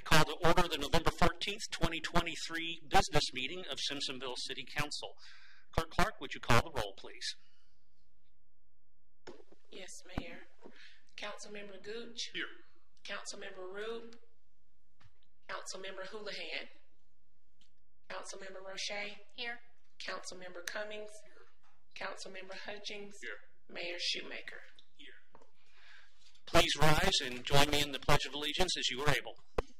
call to order the November 14th, 2023 business meeting of Simpsonville City Council. Clerk Clark, would you call the roll, please? Yes, Mayor. Councilmember Gooch. Here. Councilmember Rube. Councilmember Houlihan. Councilmember Roche. Here. Councilmember Cummings. Councilmember Hutchings. Here. Mayor Shoemaker. Here. Please rise and join me in the Pledge of Allegiance as you are able.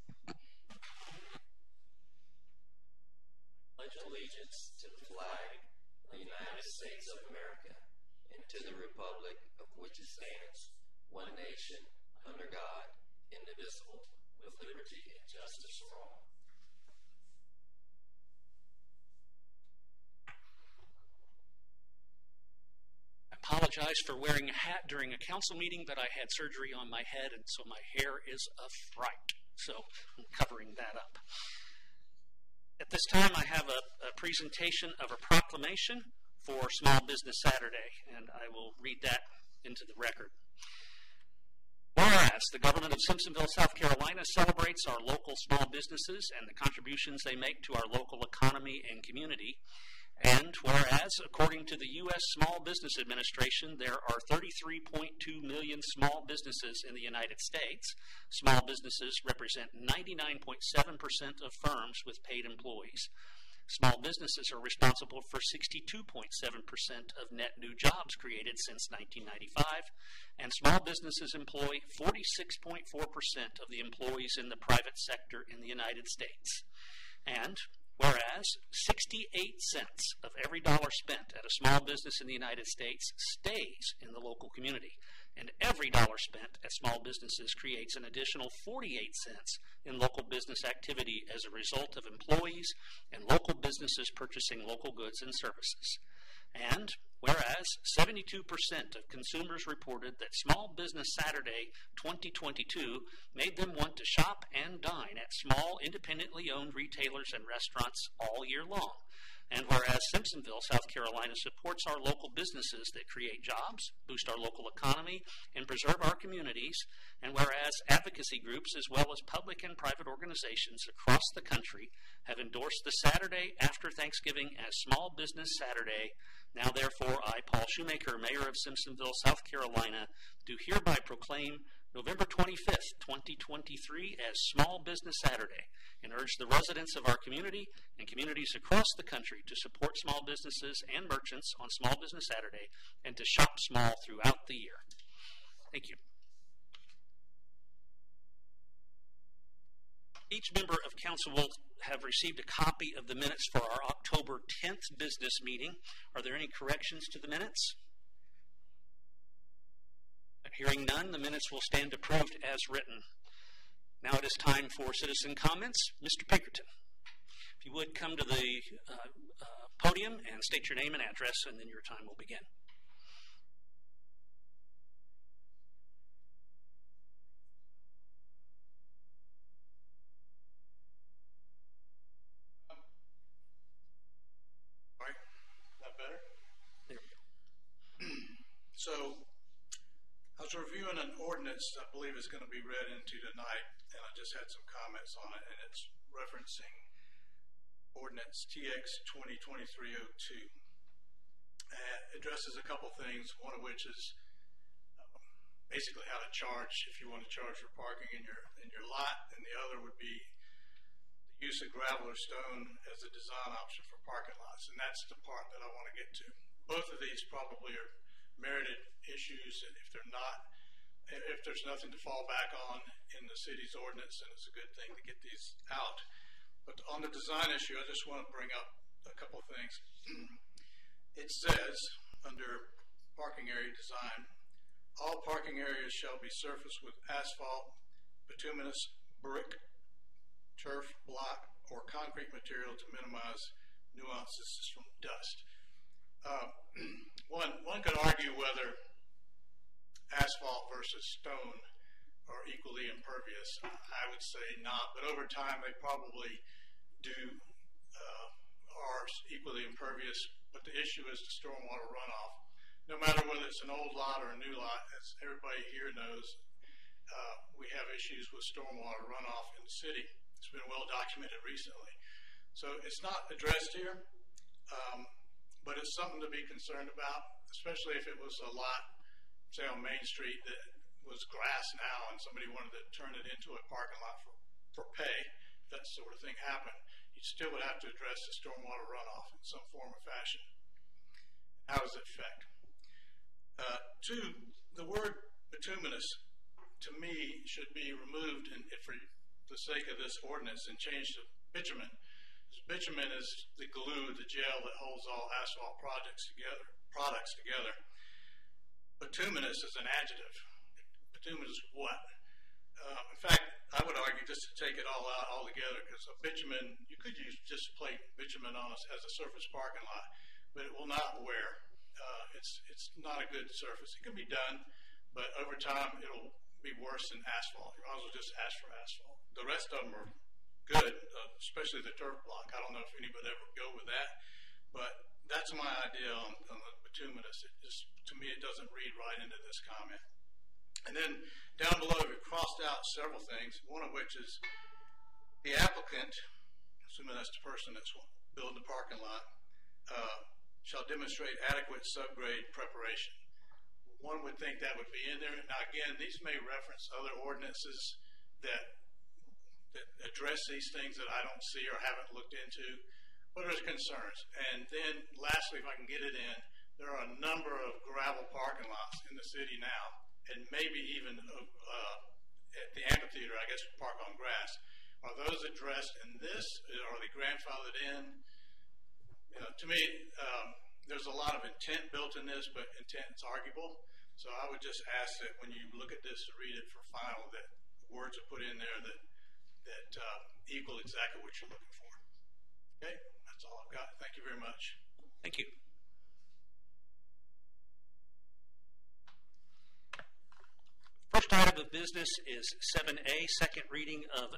Pledge allegiance to the flag of the United States of America and to the republic of which it stands, one nation, under God, indivisible, with liberty and justice for all. I apologize for wearing a hat during a council meeting, but I had surgery on my head, and so my hair is a fright. So I'm covering that up. At this time, I have a presentation of a proclamation for Small Business Saturday, and I will read that into the record. Whereas the government of Simpsonville, South Carolina celebrates our local small businesses and the contributions they make to our local economy and community, and whereas, according to the U.S. Small Business Administration, there are 33.2 million small businesses in the United States, small businesses represent 99.7% of firms with paid employees. Small businesses are responsible for 62.7% of net new jobs created since 1995, and small businesses employ 46.4% of the employees in the private sector in the United States. And whereas 68 cents of every dollar spent at a small business in the United States stays in the local community, and every dollar spent at small businesses creates an additional 48 cents in local business activity as a result of employees and local businesses purchasing local goods and services. And whereas 72% of consumers reported that Small Business Saturday 2022 made them want to shop and dine at small, independently owned retailers and restaurants all year long. And whereas Simpsonville, South Carolina supports our local businesses that create jobs, boost our local economy, and preserve our communities, and whereas advocacy groups as well as public and private organizations across the country have endorsed the Saturday after Thanksgiving as Small Business Saturday, now therefore I, Paul Shoemaker, Mayor of Simpsonville, South Carolina, do hereby proclaim November 25th, 2023 as Small Business Saturday, and urge the residents of our community and communities across the country to support small businesses and merchants on Small Business Saturday and to shop small throughout the year. Thank you. Each member of council will have received a copy of the minutes for our October 10th business meeting. Are there any corrections to the minutes? Hearing none, the minutes will stand approved as written. Now it is time for citizen comments. Mr. Pinkerton, if you would come to the podium and state your name and address, and then your time will begin. All right, is that better? There we go. So, I was reviewing an ordinance I believe is going to be read into tonight, and I just had some comments on it, and it's referencing Ordinance TX 2023-02. It addresses a couple things, one of which is basically how to charge if you want to charge for parking in your lot, and the other would be the use of gravel or stone as a design option for parking lots, and that's the part that I want to get to. Both of these probably are merited issues, and if there's nothing to fall back on in the city's ordinance, then it's a good thing to get these out. But on the design issue, I just want to bring up a couple of things. It says under parking area design, all parking areas shall be surfaced with asphalt, bituminous, brick, turf, block, or concrete material to minimize nuances from dust. One could argue whether asphalt versus stone are equally impervious. I would say not, but over time they probably are equally impervious. But the issue is the stormwater runoff. No matter whether it's an old lot or a new lot, as everybody here knows, we have issues with stormwater runoff in the city. It's been well documented recently. So it's not addressed here, but it's something to be concerned about, especially if it was a lot, say on Main Street, that was grass now and somebody wanted to turn it into a parking lot for pay. If that sort of thing happened, you still would have to address the stormwater runoff in some form or fashion. How does it affect? Two, the word bituminous to me should be removed for the sake of this ordinance and changed to bitumen. Bitumen is the glue, the gel that holds all asphalt products together. Bituminous is an adjective. Bituminous is what? In fact, I would argue just to take it all out altogether, because a bitumen, you could use just plain bitumen on as a surface parking lot, but it will not wear. It's not a good surface. It can be done, but over time it'll be worse than asphalt. You might as well just ask for asphalt. The rest of them are good, especially the turf block. I don't know if anybody ever would go with that, but that's my idea on the bituminous. To me, it doesn't read right into this comment. And then down below, we crossed out several things, one of which is the applicant, assuming that's the person that's building the parking lot, shall demonstrate adequate subgrade preparation. One would think that would be in there. Now, again, these may reference other ordinances that address these things that I don't see or haven't looked into, but there's concerns. And then, lastly, if I can get it in, there are a number of gravel parking lots in the city now, and maybe even at the amphitheater, I guess, park on grass. Are those addressed in this? Are they grandfathered in? To me, there's a lot of intent built in this, but intent is arguable. So I would just ask that when you look at this to read it for final, that words are put in there that equal exactly what you're looking for. Okay, that's all I've got. Thank you very much. Thank you. First item of business is 7A, second reading of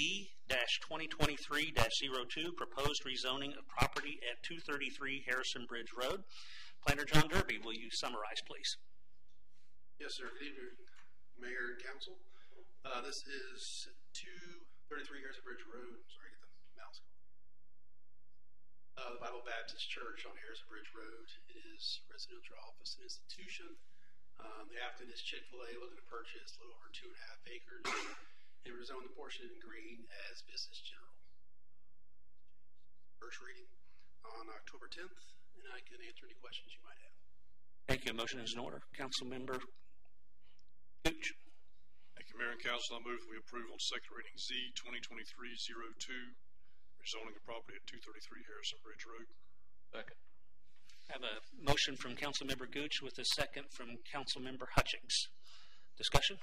Z-2023-02, proposed rezoning of property at 233 Harrison Bridge Road. Planner John Derby, will you summarize, please? Yes, sir. Good evening, Mayor and Council. This is 233 Harrison Bridge Road. Sorry, get the mouse going. The Bible Baptist Church on Harrison Bridge Road. It is residential office and institution. The applicant is Chick-fil-A, looking to purchase a little over 2.5 acres and rezone the portion in green as business general. First reading on October 10th, and I can answer any questions you might have. Thank you. Motion is in order. Councilmember Gooch. Thank you, Mayor and Council. I move we approve on second reading Z-2023-02, rezoning the property at 233 Harrison Bridge Road. Second. I have a motion from Councilmember Gooch with a second from Councilmember Hutchings. Discussion?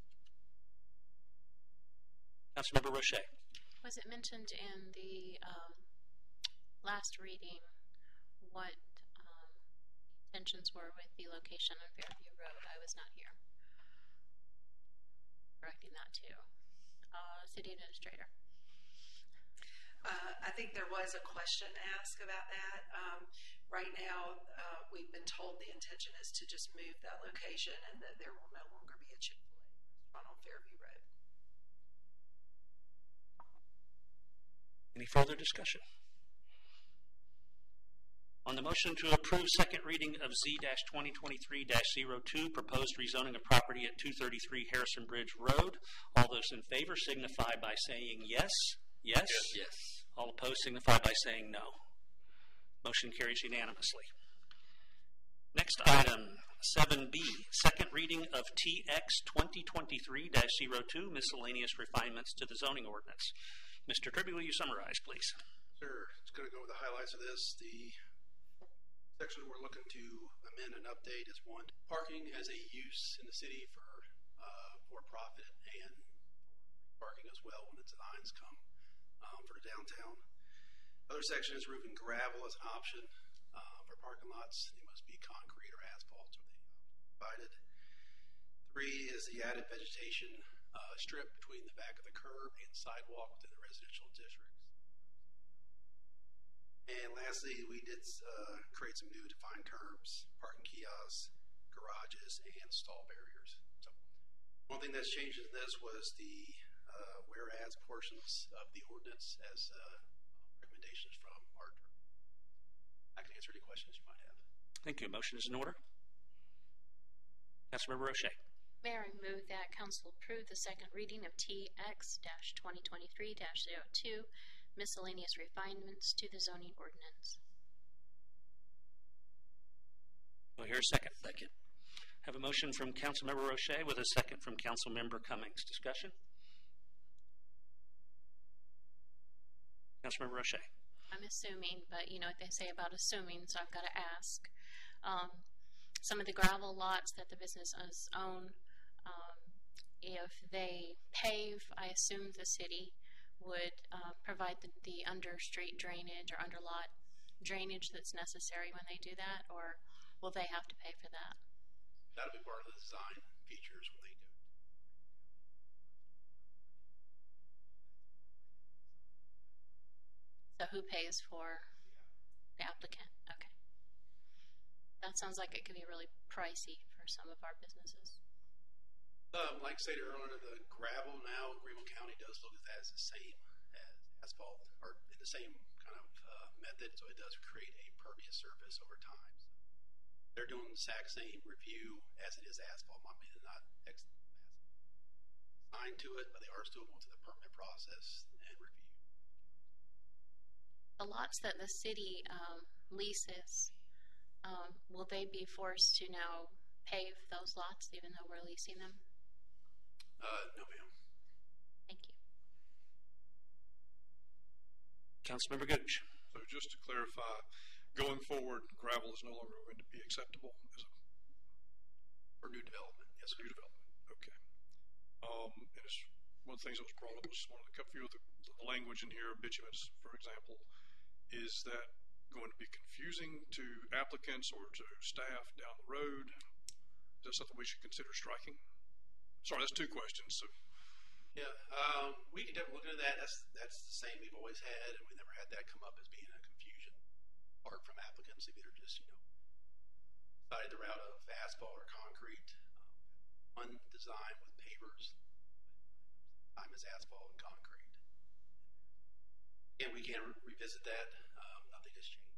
Councilmember Roche. Was it mentioned in the last reading what intentions were with the location on Fairview Road? I was not here. Correcting that too. City Administrator. I think there was a question asked about that. Right now, we've been told the intention is to just move that location and that there will no longer be a Chick-fil-A restaurant on Fairview Road. Any further discussion? On the motion to approve second reading of Z-2023-02, proposed rezoning of property at 233 Harrison Bridge Road, all those in favor signify by saying yes. Yes? Yes. All opposed signify by saying no. Motion carries unanimously. Next item, 7B, second reading of TX 2023-02, miscellaneous refinements to the zoning ordinance. Mr. Tribby, will you summarize, please? Sure. It's going to go over the highlights of this. The section we're looking to amend and update is one, parking as a use in the city for profit and parking as well when its lines come for downtown. Other section is roof and gravel as an option for parking lots. They must be concrete or asphalt or they provided. 3 is the added vegetation strip between the back of the curb and sidewalk within the residential districts. And lastly, we did create some new defined terms, parking kiosks, garages, and stall barriers. So One thing that's changed in this was the whereas portions of the ordinance as recommendations from our attorney. I can answer any questions you might have. Thank you. Motion is in order. Councilmember Roche. Mayor, I move that council approve the second reading of TX-2023-02, miscellaneous refinements to the zoning ordinance. We'll hear a second. Second. Have a motion from Councilmember Roche with a second from Councilmember Cummings. Discussion? Councilmember Roche. I'm assuming, but you know what they say about assuming, so I've got to ask. Some of the gravel lots that the businesses own, if they pave, I assume the city would provide the under-street drainage or under-lot drainage that's necessary when they do that, or will they have to pay for that? That'll be part of the design features when they go. So who pays for the applicant? Okay. That sounds like it could be really pricey for some of our businesses. Like I said earlier, the gravel now, Greenville County does look at that as the same as asphalt, or in the same kind of method, so it does create a pervious surface over time. So they're doing the exact same review as it is asphalt. I mean, they're not assigned to it, but they are still going through the permit process and review. The lots that the city leases, will they be forced to now pave those lots even though we're leasing them? No, ma'am. Thank you. Councilmember Gooch. So just to clarify, going forward, gravel is no longer going to be acceptable as a For new development, yes, new development. Okay. And it's one of the things that was brought up was one of the few of the language in here, bituminous, for example. Is that going to be confusing to applicants or to staff down the road? Is that something we should consider striking? Sorry, that's two questions. So. Yeah, we can definitely look into that. That's the same we've always had, and we never had that come up as being a confusion part from applicants. If they're just, decided the route of asphalt or concrete. One design with pavers, time is asphalt and concrete. Again, we can revisit that. Nothing has changed.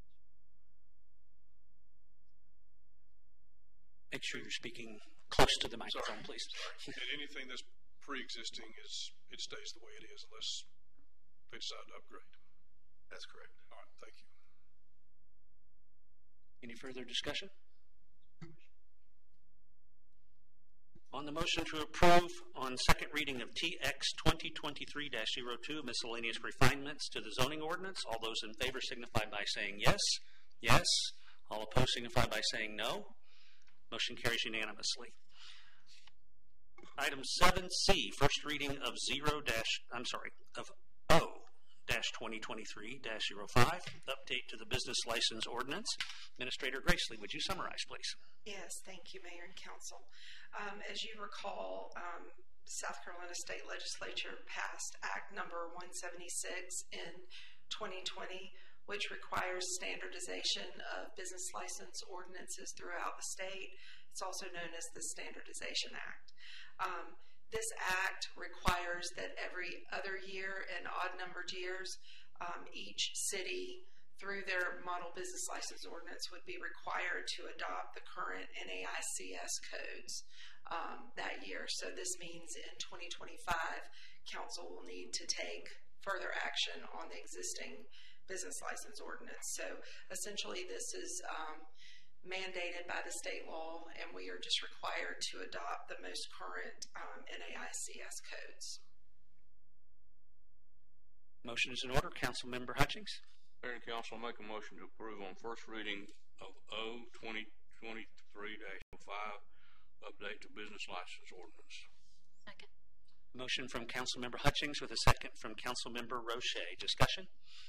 Make sure you're speaking close to the microphone, please. And anything that's pre-existing it stays the way it is unless they decide to upgrade. That's correct. All right, thank you. Any further discussion? On the motion to approve on second reading of TX 2023-02, miscellaneous refinements to the zoning ordinance, all those in favor signify by saying yes. Yes. All opposed signify by saying no. Motion carries unanimously. Item 7C, first reading of O-2023-05, update to the business license ordinance. Administrator Gracely, would you summarize, please? Yes, thank you, Mayor and Council. As you recall, South Carolina State Legislature passed Act number 176 in 2020, which requires standardization of business license ordinances throughout the state. It's also known as the Standardization Act. This act requires that every other year and odd-numbered years, each city, through their model business license ordinance, would be required to adopt the current NAICS codes that year. So this means in 2025, Council will need to take further action on the existing business license ordinance. So essentially this is mandated by the state law, and we are just required to adopt the most current NAICS codes. Motion is in order. Councilmember Hutchings. Mayor and Council, make a motion to approve on first reading of O-2023-05, update to business license ordinance. Second. Motion from Councilmember Hutchings with a second from Councilmember Roche. Discussion?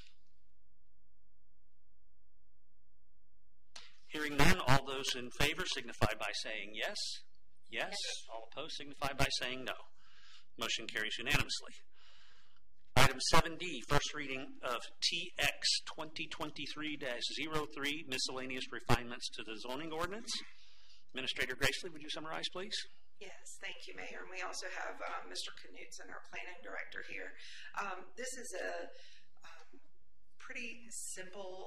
Hearing none, all those in favor signify by saying yes. Yes. All opposed signify by saying no. Motion carries unanimously. Item 7D, first reading of TX 2023-03, miscellaneous refinements to the zoning ordinance. Administrator Gracely, would you summarize, please? Yes, thank you, Mayor. And we also have Mr. Knutson, our planning director here. This is a pretty simple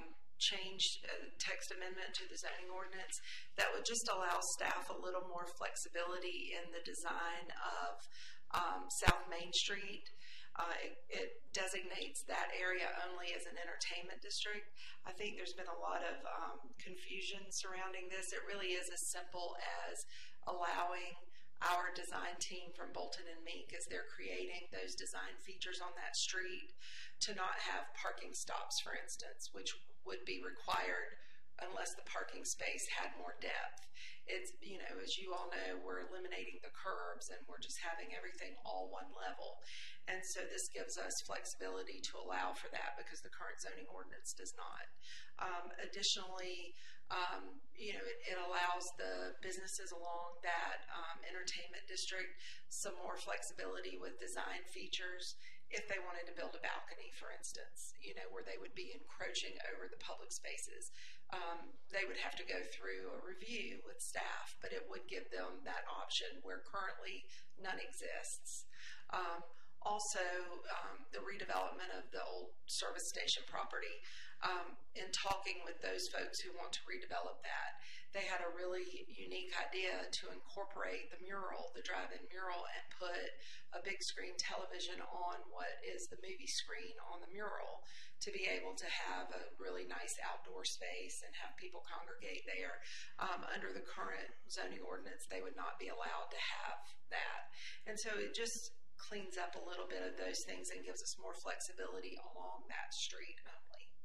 text amendment to the zoning ordinance that would just allow staff a little more flexibility in the design of South Main Street. It designates that area only as an entertainment district. I think there's been a lot of confusion surrounding this. It really is as simple as allowing our design team from Bolton and Meek, as they're creating those design features on that street, to not have parking stops, for instance, which would be required unless the parking space had more depth. It's, you know, as you all know, we're eliminating the curbs and we're just having everything all one level. And so this gives us flexibility to allow for that, because the current zoning ordinance does not. Additionally, you know, it allows the businesses along that entertainment district some more flexibility with design features. If they wanted to build a balcony, for instance, you know, where they would be encroaching over the public spaces, they would have to go through a review with staff, but it would give them that option where currently none exists. Also, the redevelopment of the old service station property. In talking with those folks who want to redevelop that, they had a really unique idea to incorporate the mural, the drive-in mural, and put a big screen television on what is the movie screen on the mural, to be able to have a really nice outdoor space and have people congregate there. Under the current zoning ordinance, they would not be allowed to have that. And so it just cleans up a little bit of those things and gives us more flexibility along that street only.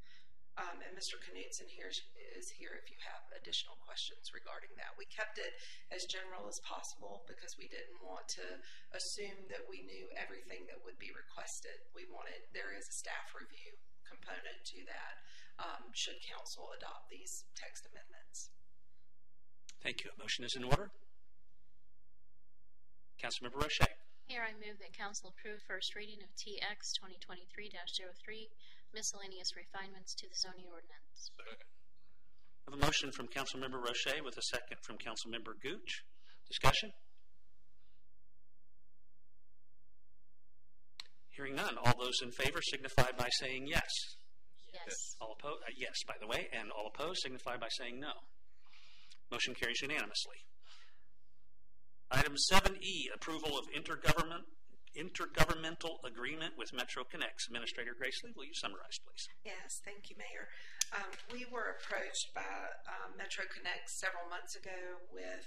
And Mr. Knutson is here if you have additional questions regarding that. We kept it as general as possible because we didn't want to assume that we knew everything that would be requested. There is a staff review component to that, should council adopt these text amendments. Thank you. A motion is in order. Councilmember Roche. Here I move that council approve first reading of TX 2023-03, miscellaneous refinements to the zoning ordinance. I have a motion from Councilmember Roche with a second from Councilmember Gooch. Discussion? Hearing none. All those in favor signify by saying yes. Yes. All opposed? Yes, by the way. And all opposed signify by saying no. Motion carries unanimously. Item 7E, approval of intergovernmental agreement with Metro Connects. Administrator Grace Lee, will you summarize, please? Yes, thank you, Mayor. We were approached by Metro Connects several months ago with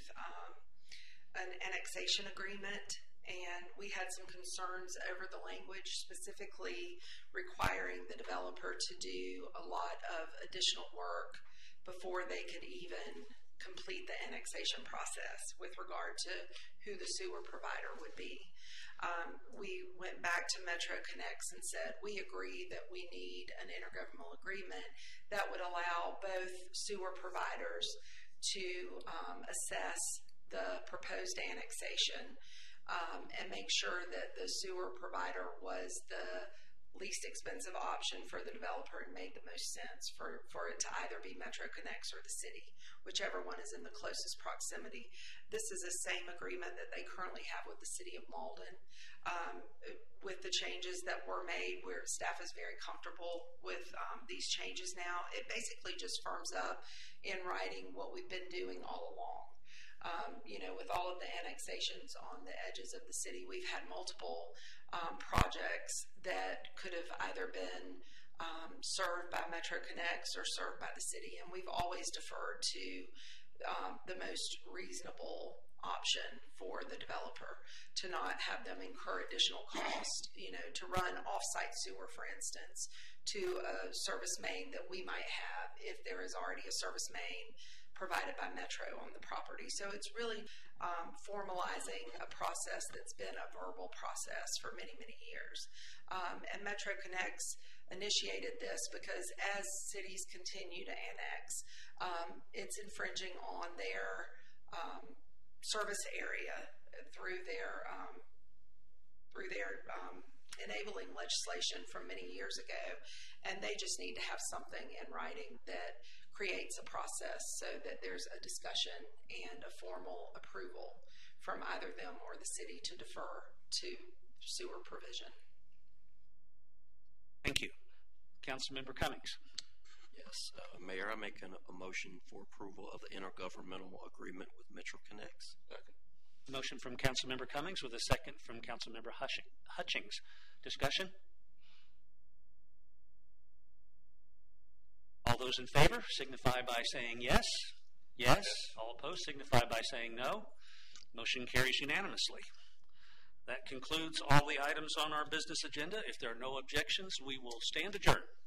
an annexation agreement, and we had some concerns over the language, specifically requiring the developer to do a lot of additional work before they could even complete the annexation process with regard to who the sewer provider would be. We went back to Metro Connects and said, we agree that we need an intergovernmental agreement that would allow both sewer providers to assess the proposed annexation and make sure that the sewer provider was the least expensive option for the developer and made the most sense for it to either be Metro Connects or the city, whichever one is in the closest proximity. This is the same agreement that they currently have with the city of Malden. With the changes that were made, where staff is very comfortable with these changes now, it basically just firms up in writing what we've been doing all along. You know, with all of the annexations on the edges of the city, we've had multiple projects that could have either been served by Metro Connects or served by the city, and we've always deferred to the most reasonable option for the developer, to not have them incur additional cost, you know, to run off-site sewer, for instance, to a service main that we might have if there is already a service main provided by Metro on the property. So it's really formalizing a process that's been a verbal process for many, many years. And Metro Connects initiated this because as cities continue to annex, it's infringing on their service area through their enabling legislation from many years ago, and they just need to have something in writing that creates a process so that there's a discussion and a formal approval from either them or the city to defer to sewer provision. Thank you. Councilmember Cummings. Yes, Mayor, I make a motion for approval of the intergovernmental agreement with Metro Connects. Motion from Councilmember Cummings with a second from Councilmember Hutchings. Discussion? All those in favor signify by saying yes. Yes. All opposed signify by saying no. Motion carries unanimously. That concludes all the items on our business agenda. If there are no objections, we will stand adjourned.